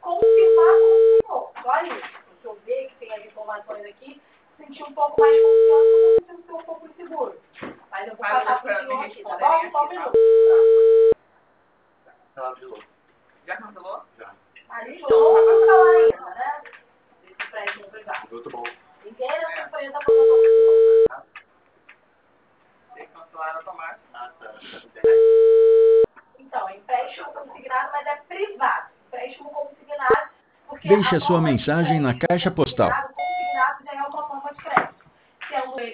confirmar com o senhor. Só isso. Porque eu ver que tem as informações aqui, sentir um pouco mais de confiança, eu me sinto um pouco inseguro. Mas eu vou passar pro senhor aqui, tá bom? Só um minuto. Ela avisou. Já cancelou? Já. Ali, não vou falar ainda, né? Desse empréstimo privado. Muito bom. Ninguém nessa empresa mandou pro senhor. Tem que cancelar automático. Ah, tá. Então, empréstimo consignado, mas é privado. Empréstimo consignado, porque Deixe a sua norma de mensagem na empréstimo caixa postal. consignado